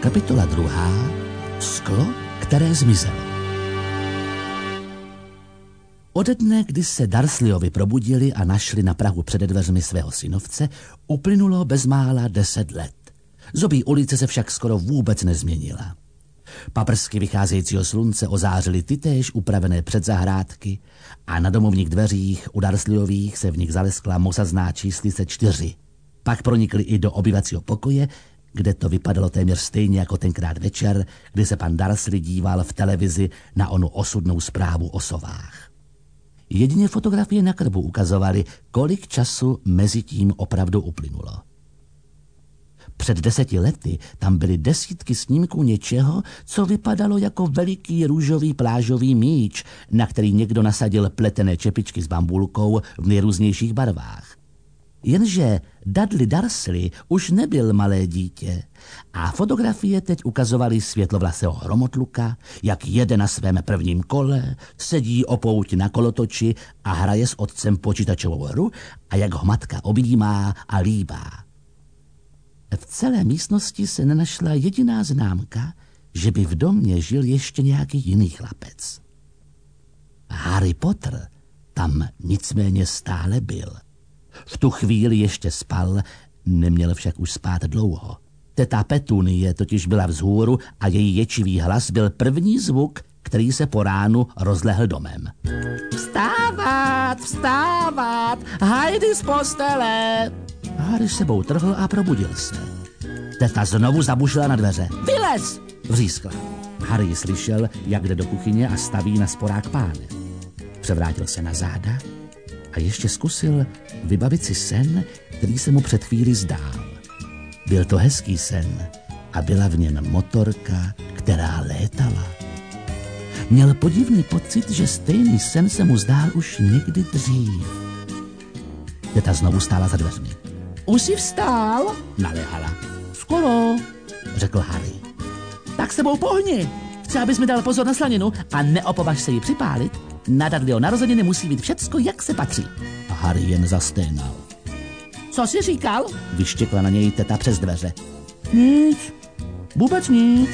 Kapitola 2. Sklo, které zmizelo. Ode dne, kdy se Dursleyovi probudili a našli na prahu před dveřmi svého synovce, uplynulo bezmála 10 let. Zobí ulice se však skoro vůbec nezměnila. Paprsky vycházejícího slunce ozářily tytéž upravené předzahrádky a na domovních dveřích u Dursleyových se v nich zaleskla mosazná číslice 4. Pak pronikli i do obyvacího pokoje, kde to vypadalo téměř stejně jako tenkrát večer, kdy se pan Dursley díval v televizi na onu osudnou zprávu o sovách. Jedině fotografie na krbu ukazovaly, kolik času mezi tím opravdu uplynulo. Před 10 lety tam byly desítky snímků něčeho, co vypadalo jako veliký růžový plážový míč, na který někdo nasadil pletené čepičky s bambulkou v nejrůznějších barvách. Jenže Dudley Dursley už nebyl malé dítě a fotografie teď ukazovaly světlovlasého hromotluka, jak jede na svém prvním kole, sedí o pouti na kolotoči a hraje s otcem počítačovou hru a jak ho matka objímá a líbá. V celé místnosti se nenašla jediná známka, že by v domě žil ještě nějaký jiný chlapec. Harry Potter tam nicméně stále byl. V tu chvíli ještě spal, neměl však už spát dlouho. Teta Petunie totiž byla vzhůru a její ječivý hlas byl první zvuk, který se po ránu rozlehl domem. Vstávat, vstávat, Heidi z postele! Harry sebou trhl a probudil se. Teta znovu zabušila na dveře. Vylez! Vřískla. Harry slyšel, jak jde do kuchyně a staví na sporák páne. Převrátil se na záda a ještě zkusil vybavit si sen, který se mu před chvílí zdál. Byl to hezký sen a byla v něm motorka, která létala. Měl podivný pocit, že stejný sen se mu zdál už někdy dřív. Teta znovu stála za dveřmi. Už jsi vstál? Naléhala. Skoro, řekl Harry. Tak sebou pohni. Chci, abys mi dal pozor na slaninu a neopovaž se ji připálit. Na Dudleyho narozeniny musí být všecko, jak se patří. A Harry jen zasténal. Co jsi říkal? Vyštěkla na něj teta přes dveře. Nic, vůbec nic.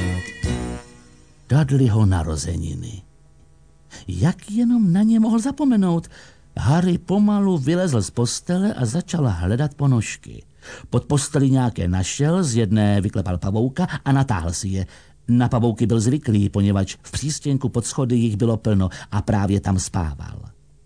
Dudleyho narozeniny. Jak jenom na ně mohl zapomenout? Harry pomalu vylezl z postele a začal hledat ponožky. Pod posteli nějaké našel, z jedné vyklepal pavouka a natáhl si je. Na pavouky byl zvyklý, poněvadž v přístěnku pod schody jich bylo plno a právě tam spával.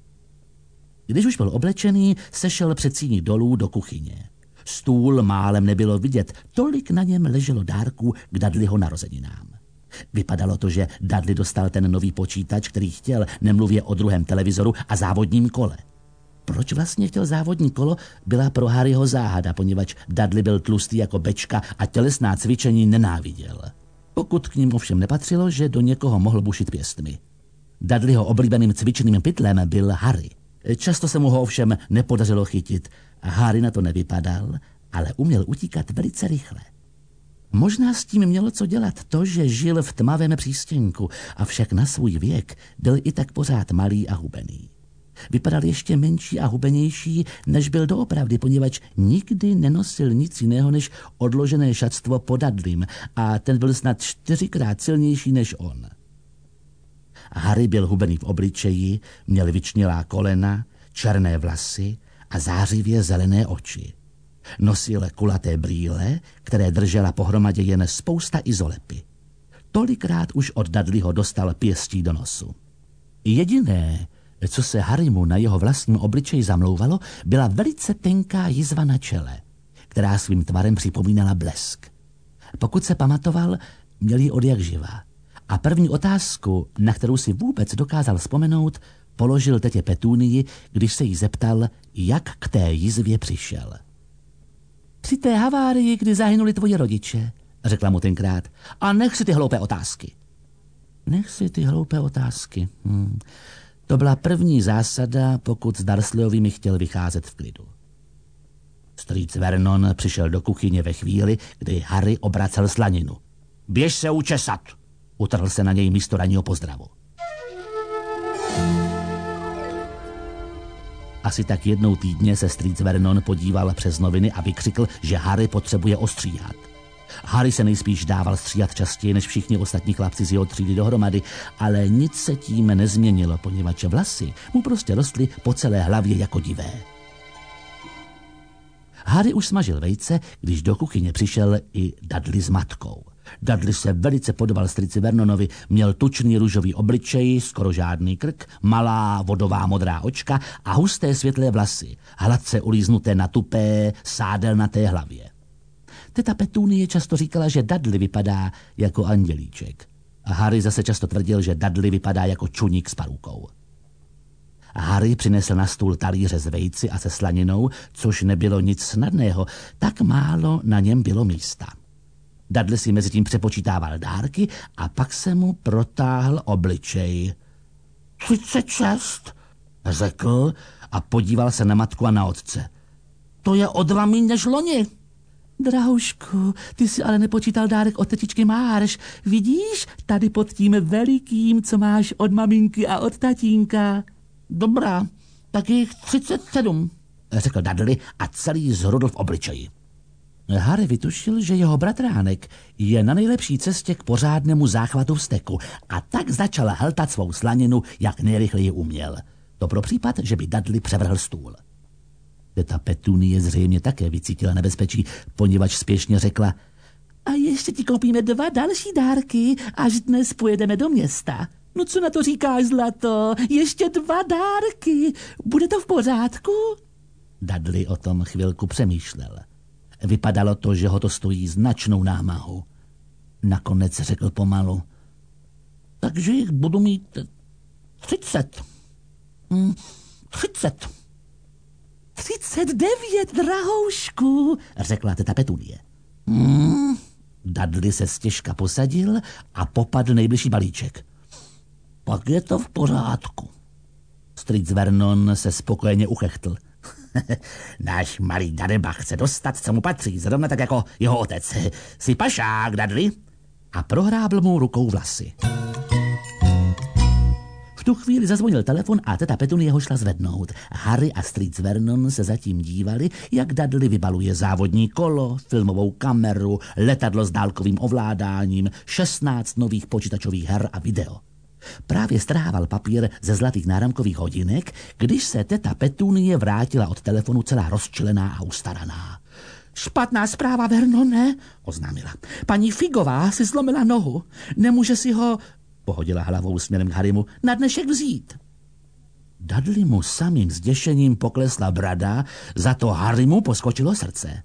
Když už byl oblečený, sešel před síní dolů do kuchyně. Stůl málem nebylo vidět, tolik na něm leželo dárků k Dudleyho narozeninám. Vypadalo to, že Dudley dostal ten nový počítač, který chtěl, nemluvě o druhém televizoru a závodním kole. Proč vlastně chtěl závodní kolo, byla pro Harryho záhada, poněvadž Dudley byl tlustý jako bečka a tělesná cvičení nenáviděl. Pokud k ním ovšem nepatřilo, že do někoho mohl bušit pěstmi. Dudleyho oblíbeným cvičným pytlem byl Harry. Často se mu ho ovšem nepodařilo chytit a Harry na to nevypadal, ale uměl utíkat velice rychle. Možná s tím mělo co dělat to, že žil v tmavém přístěnku, avšak na svůj věk byl i tak pořád malý a hubený. Vypadal ještě menší a hubenější, než byl doopravdy, poněvadž nikdy nenosil nic jiného než odložené šatstvo pod Dudleym a ten byl snad 4krát silnější než on. Harry byl hubený v obličeji, měl vyčnělá kolena, černé vlasy a zářivě zelené oči. Nosil kulaté brýle, které držela pohromadě jen spousta izolepy. Tolikrát už od Dudleyho dostal pěstí do nosu. Jediné, co se Harrymu na jeho vlastním obličeji zamlouvalo, byla velice tenká jizva na čele, která svým tvarem připomínala blesk. Pokud se pamatoval, měl ji odjakživa. A první otázku, na kterou si vůbec dokázal vzpomenout, položil tetě Petunii, když se jí zeptal, jak k té jizvě přišel. Při té havárii, kdy zahynuli tvoji rodiče, řekla mu tenkrát, a nech si ty hloupé otázky. Nech si ty hloupé otázky. To byla první zásada, pokud s Dursleyovými chtěl vycházet v klidu. Strýc Vernon přišel do kuchyně ve chvíli, kdy Harry obracel slaninu. Běž se učesat, utrhl se na něj místo ranního pozdravu. Asi tak jednou týdně se strýc Vernon podíval přes noviny a vykřikl, že Harry potřebuje ostříhat. Harry se nejspíš dával střídat častěji než všichni ostatní chlapci z jeho třídy dohromady, ale nic se tím nezměnilo, poněvadž vlasy mu prostě rostly po celé hlavě jako divé. Harry už smažil vejce, když do kuchyně přišel i Dudley s matkou. Dudley se velice podobal strýci Vernonovi, měl tučný růžový obličej, skoro žádný krk, malá vodová modrá očka a husté světlé vlasy, hladce ulíznuté na tupé, sádelnaté hlavě. Teta Petunie často říkala, že Dudley vypadá jako andělíček. A Harry zase často tvrdil, že Dudley vypadá jako čuník s parukou. Harry přinesl na stůl talíře s vejci a se slaninou, což nebylo nic snadného, tak málo na něm bylo místa. Dudley si mezitím přepočítával dárky a pak se mu protáhl obličej. 36, řekl a podíval se na matku a na otce. To je o 2 míň než loni. Drahoušku, ty si ale nepočítal dárek od tetičky Marš. Vidíš, tady pod tím velikým, co máš od maminky a od tatínka. Dobrá, tak jich 37, řekl Dudley a celý zhrudl v obličeji. Harry vytušil, že jeho bratránek je na nejlepší cestě k pořádnému záchvatu vzteku a tak začal hltat svou slaninu, jak nejrychleji uměl. To pro případ, že by Dudley převrhl stůl. Teta Petunie zřejmě také vycítila nebezpečí, poněvadž spěšně řekla: a ještě ti koupíme 2 další dárky, až dnes pojedeme do města. No co na to říkáš, zlato? Ještě 2 dárky. Bude to v pořádku? Dudley o tom chvilku přemýšlel. Vypadalo to, že ho to stojí značnou námahu. Nakonec řekl pomalu: takže jich budu mít 30. 30. 39, drahoušku, řekla teta Petunie. Dudley se stěžka posadil a popadl nejbližší balíček. Pak je to v pořádku. Strýc Vernon se spokojeně uchechtl. Náš malý darebach chce dostat, co mu patří, zrovna tak jako jeho otec. Jsi pašák, Dudley? A prohrábl mu rukou vlasy. V tu chvíli zazvonil telefon a teta Petunie ho šla zvednout. Harry a strýc Vernon se zatím dívali, jak Dudley vybaluje závodní kolo, filmovou kameru, letadlo s dálkovým ovládáním, 16 nových počítačových her a video. Právě strhával papír ze zlatých náramkových hodinek, když se teta Petunie vrátila od telefonu celá rozčilená a ustaraná. Špatná zpráva, Vernone, oznámila. Paní Figová si zlomila nohu. Nemůže si ho, pohodila hlavou směrem k Harrymu, na dnešek vzít. Dudley mu samým zděšením poklesla brada, za to Harrymu poskočilo srdce.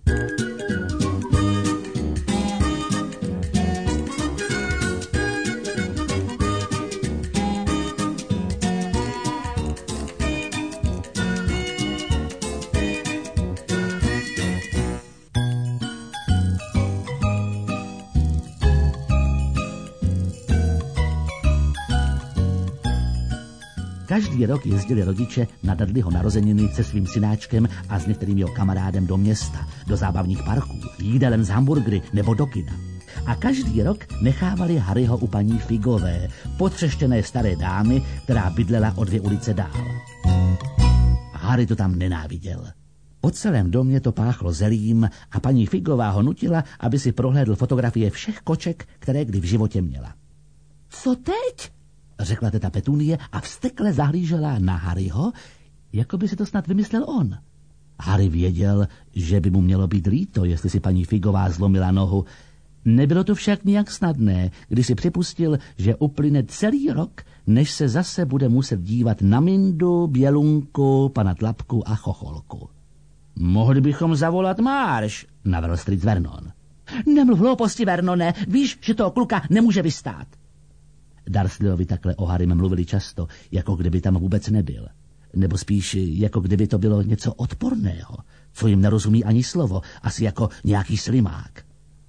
Každý rok jezdili rodiče na Dudleyho narozeniny se svým synáčkem a s některým jeho kamarádem do města, do zábavních parků, jídelen z hamburgery nebo do kina. A každý rok nechávali Harryho u paní Figové, potřeštěné staré dámy, která bydlela o 2 ulice dál. Harry to tam nenáviděl. Po celém domě to páchlo zelím a paní Figová ho nutila, aby si prohlédl fotografie všech koček, které kdy v životě měla. Co teď? Řekla teta Petunie a vztekle zahlížela na Harryho, jako by si to snad vymyslel on. Harry věděl, že by mu mělo být líto, jestli si paní Figová zlomila nohu. Nebylo to však nijak snadné, když si připustil, že uplyne celý rok, než se zase bude muset dívat na Mindu, Bělunku, pana Tlapku a Chocholku. Mohli bychom zavolat Marš, navrhl strýc Vernon. Nemluv hlouposti, Vernone, víš, že toho kluka nemůže vystát. Dursleyovi takhle o Harrym mluvili často, jako kdyby tam vůbec nebyl. Nebo spíš, jako kdyby to bylo něco odporného, co jim nerozumí ani slovo, asi jako nějaký slimák.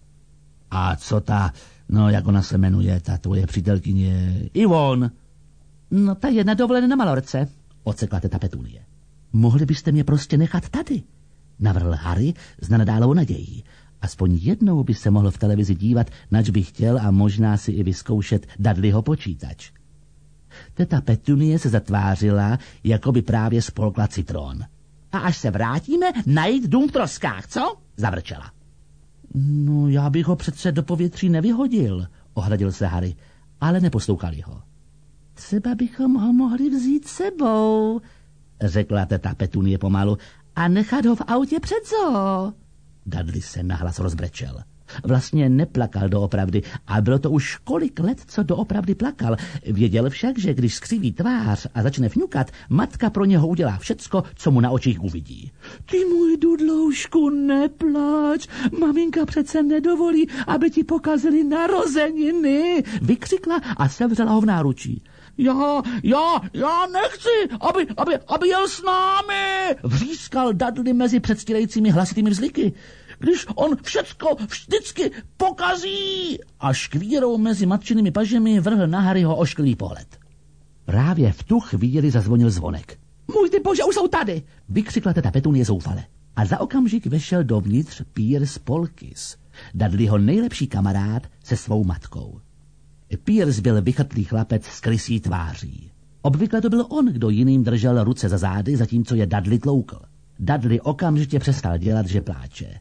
A co ta, jak ona se jmenuje, ta tvoje přítelkyně Ivon? No, ta je na dovolené na Malorce, odsekla teta Petunie. Mohli byste mě prostě nechat tady, navrhl Harry s nenadálou nadějí. Aspoň jednou by se mohl v televizi dívat, nač by chtěl a možná si i vyzkoušet Dudleyho počítač. Teta Petunie se zatvářila, jako by právě spolkla citron. A až se vrátíme, najít dům v troskách, co? Zavrčela. No, já bych ho přece do povětří nevyhodil, ohradil se Harry, ale neposlouchali ho. Třeba bychom ho mohli vzít sebou, řekla teta Petunie pomalu, a nechat ho v autě před zoo. Dudley se nahlas rozbrečel. Vlastně neplakal doopravdy a bylo to už kolik let, co doopravdy plakal. Věděl však, že když skřiví tvář a začne fňukat, matka pro něho udělá všecko, co mu na očích uvidí. Ty můj Dudloušku, neplač, maminka přece nedovolí, aby ti pokazili narozeniny, vykřikla a sevřela ho v náručí. Já nechci, aby jel s námi, vřískal Dudley mezi předstírajícími hlasitými vzliky. Když on všecko vždycky pokazí. A škvírou mezi matčinými pažemi vrhl na Harryho ošklivý pohled. Právě v tu chvíli zazvonil zvonek. Můj ty bože, už jsou tady, vykřikla teta Petunie zoufale. A za okamžik vešel dovnitř Pierce Polkis, Dudleyho nejlepší kamarád se svou matkou. Pierce byl vychrtlý chlapec s krysí tváří. Obvykle to byl on, kdo jiným držel ruce za zády, zatímco je Dudley tloukl. Dudley okamžitě přestal dělat, že pláče.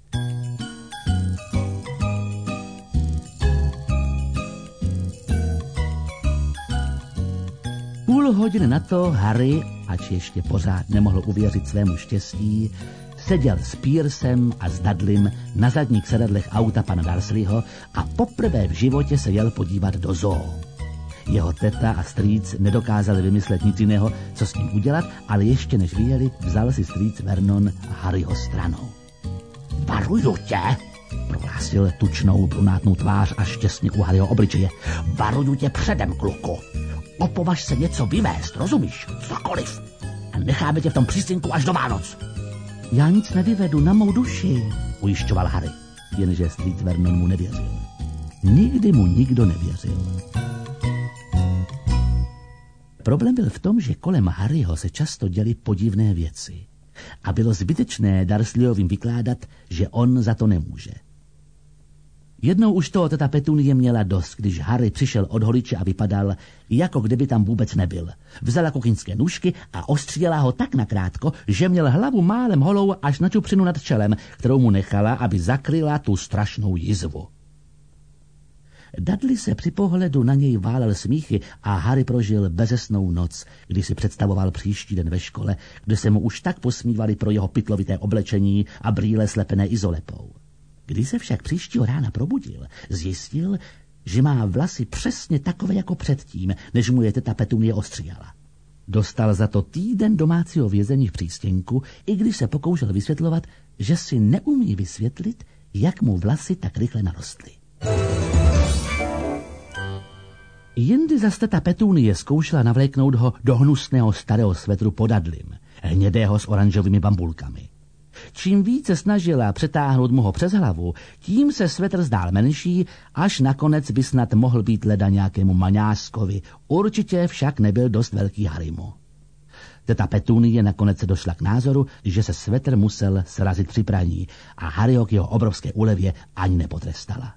Půl hodiny na to Harry, ač ještě pořád nemohl uvěřit svému štěstí, seděl s Piercem a s Dudleym na zadních sedadlech auta pana Dursleyho a poprvé v životě se jel podívat do zoo. Jeho teta a strýc nedokázali vymyslet nic jiného, co s ním udělat, ale ještě než vyjeli, vzal si strýc Vernon Harryho stranou. Varuju tě, prohlásil tučnou brunátnou tvář až těsně u Harryho obličeje. Varuju tě předem, kluku. Opovaž se něco vyvést, rozumíš? Cokoliv. A necháme tě v tom přístinku až do Vánoc. Já nic nevyvedu, na mou duši, ujišťoval Harry, jenže strýc Vernon mu nevěřil. Nikdy mu nikdo nevěřil. Problém byl v tom, že kolem Harryho se často děly podivné věci a bylo zbytečné Dursleyovým vykládat, že on za to nemůže. Jednou už toho teta Petunie měla dost, když Harry přišel od holiče a vypadal, jako kdyby tam vůbec nebyl. Vzala kuchyňské nůžky a ostřílela ho tak nakrátko, že měl hlavu málem holou až na čupřinu nad čelem, kterou mu nechala, aby zakryla tu strašnou jizvu. Dudley se při pohledu na něj válel smíchy a Harry prožil bezesnou noc, kdy si představoval příští den ve škole, kde se mu už tak posmívali pro jeho pytlovité oblečení a brýle slepené izolepou. Když se však příštího rána probudil, zjistil, že má vlasy přesně takové jako předtím, než mu je teta Petunie ostříhala. Dostal za to týden domácího vězení v přístěnku, i když se pokoušel vysvětlovat, že si neumí vysvětlit, jak mu vlasy tak rychle narostly. Jindy zas teta Petunie zkoušela navléknout ho do hnusného starého svetru pod Dudleym, hnědého s oranžovými bambulkami. Čím více snažila přetáhnout mu ho přes hlavu, tím se svetr zdál menší, až nakonec by snad mohl být leda nějakému maňáskovi. Určitě však nebyl dost velký Harrymu. Teta Petunie nakonec došla k názoru, že se svetr musel srazit při praní a Harryho k jeho obrovské úlevě ani nepotrestala.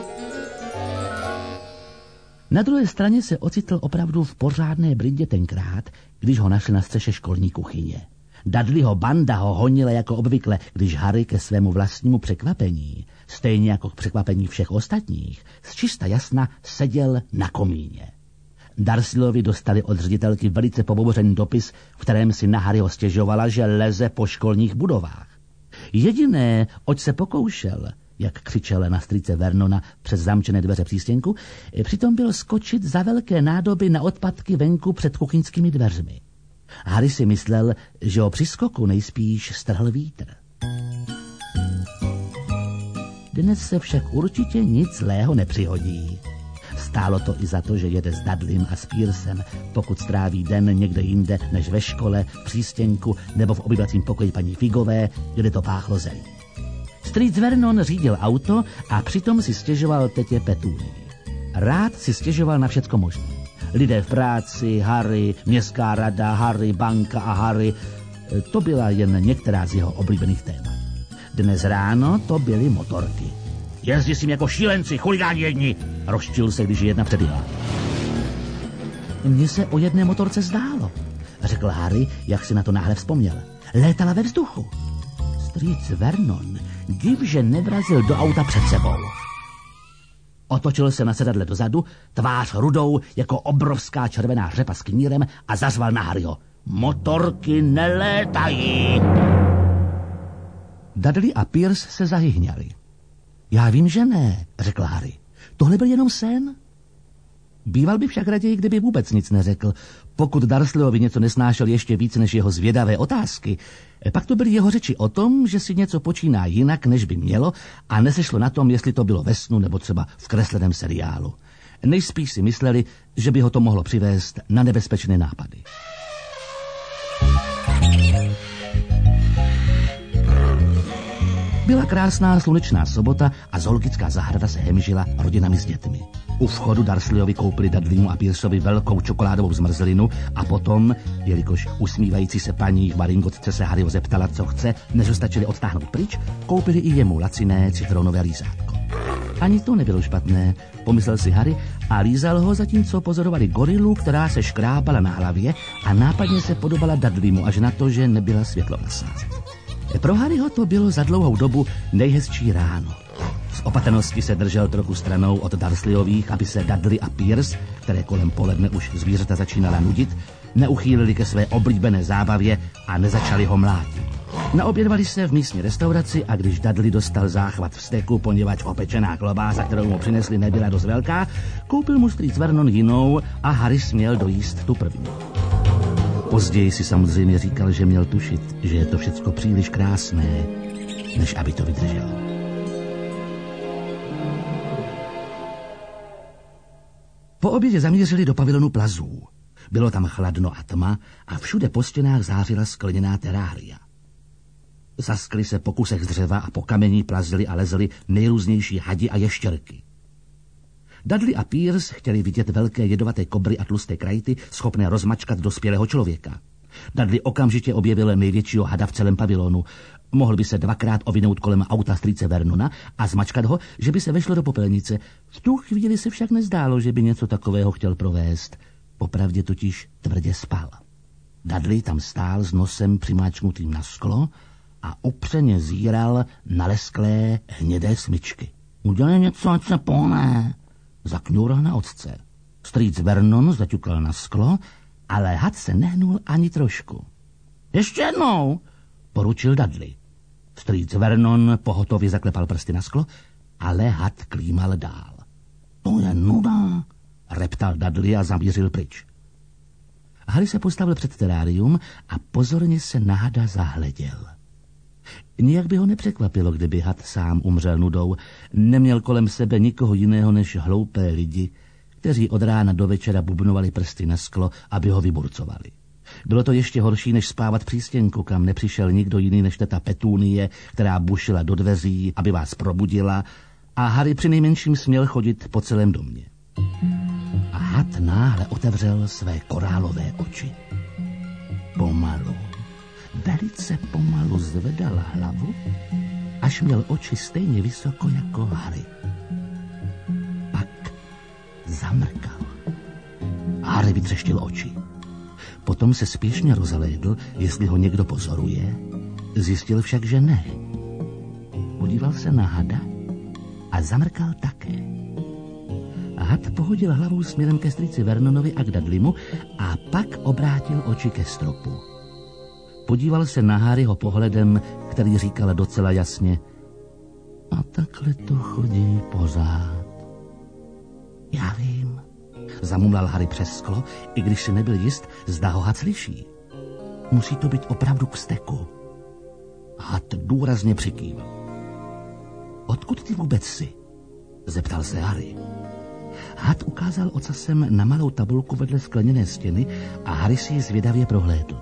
Na druhé straně se ocitl opravdu v pořádné brindě tenkrát, když ho našli na střeše školní kuchyně. Dudleyho banda ho honila jako obvykle, když Harry ke svému vlastnímu překvapení, stejně jako k překvapení všech ostatních, z čista jasna seděl na komíně. Dursleyovi dostali od ředitelky velice pobouřený dopis, v kterém si na Harryho stěžovala, že leze po školních budovách. Jediné, oč se pokoušel, jak křičel na strýce Vernona přes zamčené dveře přístěnku, přitom byl skočit za velké nádoby na odpadky venku před kuchyňskými dveřmi. Harry si myslel, že ho při skoku nejspíš strhl vítr. Dnes se však určitě nic zlého nepřihodí. Stálo to i za to, že jede s Dudleym a s Piercem, pokud stráví den někde jinde než ve škole, v přístěnku nebo v obyvacím pokoji paní Figové, kde to páchlo zelí. Strýc Vernon řídil auto a přitom si stěžoval tetě Petunii. Rád si stěžoval na všecko možné. Lidé v práci, Harry, městská rada, Harry, banka a Harry. To byla jen některá z jeho oblíbených témat. Dnes ráno to byly motorky. Jezdí s ním jako šílenci, chuligáni jedni, rozčil se, když jedna předjela. Mně se o jedné motorce zdálo, řekl Harry, jak si na to náhle vzpomněl. Létala ve vzduchu. Strýc Vernon div, že nevrazil do auta před sebou. Otočil se na sedadle dozadu, tvář rudou jako obrovská červená řepa s knírem a zařval na Harryho. Motorky nelétají! Dudley a Pierce se zahyhňali. Já vím, že ne, řekl Harry. Tohle byl jenom sen. Býval by však raději, kdyby vůbec nic neřekl. Pokud Dursleyovi něco nesnášel ještě víc než jeho zvědavé otázky, pak to byly jeho řeči o tom, že si něco počíná jinak, než by mělo, a nesešlo na tom, jestli to bylo ve snu nebo třeba v kresleném seriálu. Nejspíš si mysleli, že by ho to mohlo přivést na nebezpečné nápady. Byla krásná slunečná sobota a zoologická zahrada se hemžila rodinami s dětmi. U vchodu Dursleyovi koupili Dudleymu a Pierceovi velkou čokoládovou zmrzlinu a potom, jelikož usmívající se paní v maringotce se Harryho zeptala, co chce, než ho stačili odtáhnout pryč, koupili i jemu laciné citronové lízátko. Ani to nebylo špatné, pomyslel si Harry a lízal ho, zatímco pozorovali gorilu, která se škrábala na hlavě a nápadně se podobala Dudleymu až na to, že nebyla světlovlasá. Pro Harryho to bylo za dlouhou dobu nejhezčí ráno. Z opatrnosti se držel trochu stranou od Dursleyových, aby se Dudley a Pierce, které kolem poledne už zvířata začínala nudit, neuchýlili ke své oblíbené zábavě a nezačali ho mlátit. Naobědvali se v místní restauraci a když Dudley dostal záchvat v steku, poněvadž opečená klobása, kterou mu přinesli, nebyla dost velká, koupil mu strýc Vernon jinou a Harry směl dojíst tu první. Později si samozřejmě říkal, že měl tušit, že je to všecko příliš krásné, než aby to vydržel. Po obědě zamířili do pavilonu plazů. Bylo tam chladno a tma a všude po stěnách zářila skleněná terária. Zaskli se po kusech z dřeva a po kamení plazili a lezli nejrůznější hadi a ještěrky. Dudley a Pierce chtěli vidět velké jedovaté kobry a tlusté krajty, schopné rozmačkat dospělého člověka. Dudley okamžitě objevil největšího hada v celém pavilonu. Mohl by se dvakrát ovinout kolem auta strýce Vernona a zmačkat ho, že by se vešlo do popelnice. V tu chvíli se však nezdálo, že by něco takového chtěl provést. Popravdě totiž tvrdě spal. Dudley tam stál s nosem přimáčknutým na sklo a upřeně zíral na lesklé hnědé smyčky. Udělej něco, ať se pohne, zakňural na otce. Strýc Vernon zaťukal na sklo, ale had se nehnul ani trošku. Ještě jednou, poručil Dudley. Strýc Vernon pohotově zaklepal prsty na sklo, ale had klímal dál. To je nuda, reptal Dudley a zamířil pryč. Harry se postavil před terárium a pozorně se na hada zahleděl. Nijak by ho nepřekvapilo, kdyby had sám umřel nudou. Neměl kolem sebe nikoho jiného než hloupé lidi, kteří od rána do večera bubnovali prsty na sklo, aby ho vyburcovali. Bylo to ještě horší, než spávat přístěnku, kam nepřišel nikdo jiný než teta Petunie, která bušila do dveří, aby vás probudila, a Harry přinejmenším směl chodit po celém domě. A had náhle otevřel své korálové oči. Pomalu, velice pomalu zvedal hlavu, až měl oči stejně vysoko jako Harry. Pak zamrkal. Harry vytřeštil oči. Potom se spěšně rozhlédl, jestli ho někdo pozoruje. Zjistil však, že ne. Podíval se na hada a zamrkal také. Had pohodil hlavou směrem ke strýci Vernonovi a k Dudleymu a pak obrátil oči ke stropu. Podíval se na Harryho pohledem, který říkal docela jasně: a takhle to chodí pořád. Já vím, zamumlal Harry přes sklo, i když si nebyl jist, zda ho had slyší. Musí to být opravdu k steku. Had důrazně přikývl. Odkud ty vůbec jsi? Zeptal se Harry. Had ukázal ocasem na malou tabulku vedle skleněné stěny a Harry si ji zvědavě prohlédl.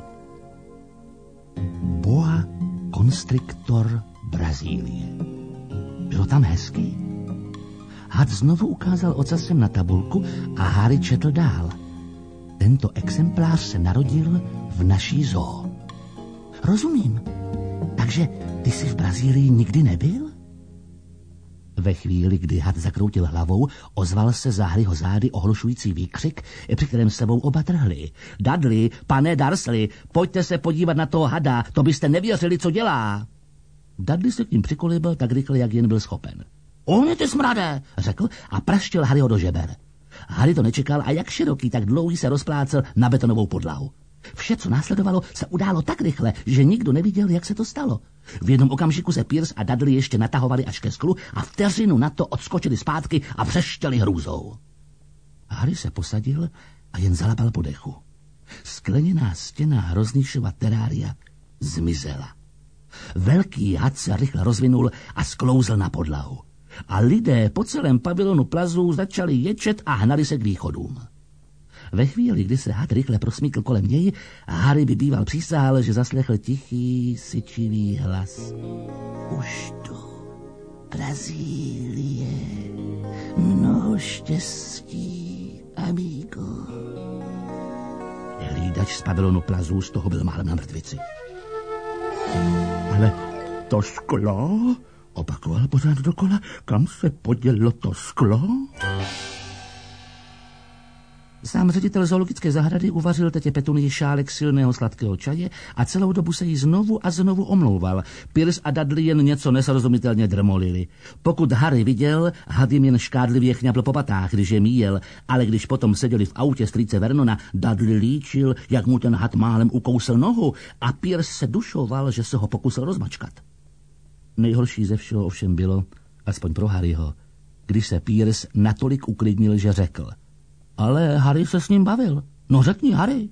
Boa constrictor Brazílie. Bylo tam hezky? Had znovu ukázal ocasem na tabulku a Harry četl dál. Tento exemplář se narodil v naší zoo. Rozumím. Takže ty jsi v Brazílii nikdy nebyl? Ve chvíli, kdy had zakroutil hlavou, ozval se za Harryho zády ohlušující výkřik, při kterém sebou oba trhli. Dudley, pane Dursley, pojďte se podívat na toho hada, to byste nevěřili, co dělá. Dudley se k ním přikolíbil tak rychle, jak jen byl schopen. Ohně ty smradé, řekl a praštil Harryho do žeber. Harry to nečekal a jak široký, tak dlouhý se rozplácel na betonovou podlahu. Vše, co následovalo, se událo tak rychle, že nikdo neviděl, jak se to stalo. V jednom okamžiku se Pierce a Dudley ještě natahovali až ke sklu a vteřinu na to odskočili zpátky a vřeštěli hrůzou. Harry se posadil a jen zalapal po dechu. Skleněná stěna Hroznýšova terária zmizela. Velký had se rychle rozvinul a sklouzl na podlahu. A lidé po celém pavilonu plazů začali ječet a hnali se k východům. Ve chvíli, kdy se had rychle prosmíkl kolem něj, Harry by býval přísahal, že zaslechl tichý, syčivý hlas. Už tu, Brazílie, mnoho štěstí, amigo. Hlídač z pavilonu plazů z toho byl málem na mrtvici. Ale to sklo, opakoval pořád dokola, kam se podělo to sklo? Sám ředitel zoologické zahrady uvařil tetě Petunii šálek silného sladkého čaje a celou dobu se jí znovu a znovu omlouval. Pierce a Dudley jen něco nesrozumitelně drmolili. Pokud Harry viděl, had jim jen škádlivě chňapl po patách, když je míjel, ale když potom seděli v autě strýce Vernona, Dudley líčil, jak mu ten had málem ukousl nohu a Pierce se dušoval, že se ho pokusil rozmačkat. Nejhorší ze všeho ovšem bylo, aspoň pro Harryho, když se Pierce natolik uklidnil, že řekl: ale Harry se s ním bavil. No řekni, Harry.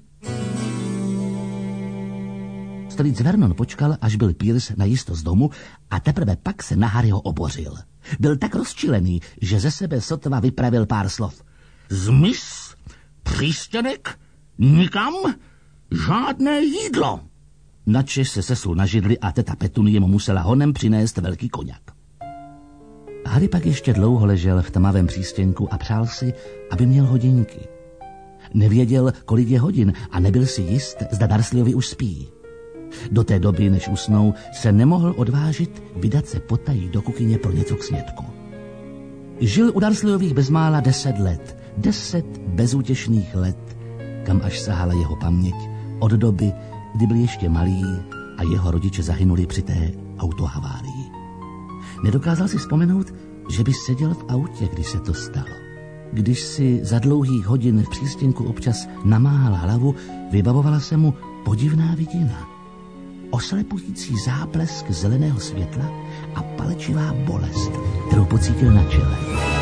Strýc Vernon počkal, až byl Pierce najisto z domu a teprve pak se na Harryho obořil. Byl tak rozčilený, že ze sebe sotva vypravil pár slov. Zmiz, přístěnek, nikam, žádné jídlo. Načež se sesul na židli a teta Petunie mu musela honem přinést velký koňak. Harry pak ještě dlouho ležel v tmavém přístěnku a přál si, aby měl hodinky. Nevěděl, kolik je hodin a nebyl si jist, zda Dursleyovi už spí. Do té doby, než usnou, se nemohl odvážit vydat se potají do kuchyně pro něco k snědku. Žil u Dursleyových bezmála 10 let. 10 bezútěšných let, kam až sahala jeho paměť od doby, kdy byl ještě malý a jeho rodiče zahynuli při té autohavárii. Nedokázal si vzpomenout, že by seděl v autě, když se to stalo. Když si za dlouhých hodin v přístěnku občas namáhal hlavu, vybavovala se mu podivná vidina. Oslepující záblesk zeleného světla a palečivá bolest, kterou pocítil na čele.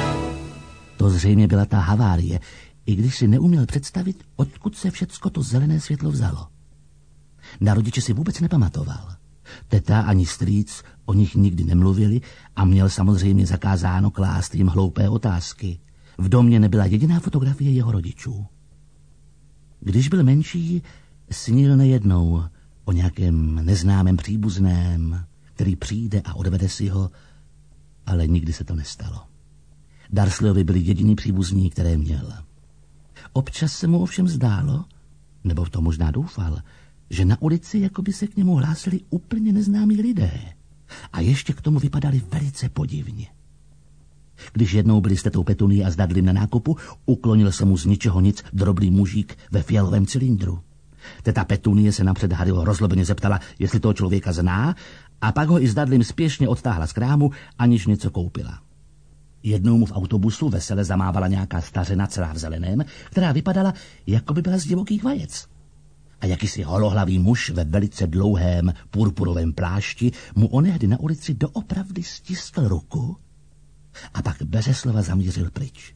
To zřejmě byla ta havárie, i když si neuměl představit, odkud se všecko to zelené světlo vzalo. Na rodiče si vůbec nepamatoval. Teta ani strýc o nich nikdy nemluvili a měl samozřejmě zakázáno klást jim hloupé otázky. V domě nebyla jediná fotografie jeho rodičů. Když byl menší, snil nejednou o nějakém neznámém příbuzném, který přijde a odvede si ho, ale nikdy se to nestalo. Dursleyovi byli jediní příbuzní, které měl. Občas se mu ovšem zdálo, nebo v to možná doufal, že na ulici jakoby se k němu hlásili úplně neznámí lidé a ještě k tomu vypadali velice podivně. Když jednou byli s tetou Petuní a s Dudleym na nákupu, uklonil se mu z ničeho nic drobný mužík ve fialovém cylindru. Teta Petunie se napřed Harryho rozlobeně zeptala, jestli toho člověka zná, a pak ho i s Dudleym spěšně odtáhla z krámu, aniž něco koupila. Jednou mu v autobusu vesele zamávala nějaká stařena celá v zeleném, která vypadala, jako by byla z divokých vajec. A jakýsi holohlavý muž ve velice dlouhém purpurovém plášti mu onehdy na ulici doopravdy stiskl ruku a pak bezeslova zamířil pryč.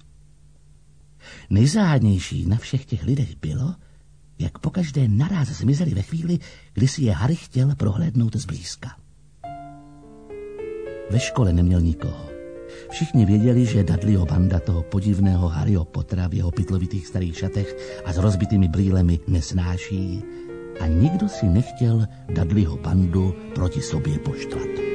Nejzáhadnější na všech těch lidech bylo, jak pokaždé naráz zmizeli ve chvíli, kdy si je Harry chtěl prohlédnout zblízka. Ve škole neměl nikoho. Všichni věděli, že Dudleyho banda toho podivného Harryho Pottera v jeho pytlovitých starých šatech a s rozbitými brýlemi nesnáší a nikdo si nechtěl Dudleyho bandu proti sobě poštvat.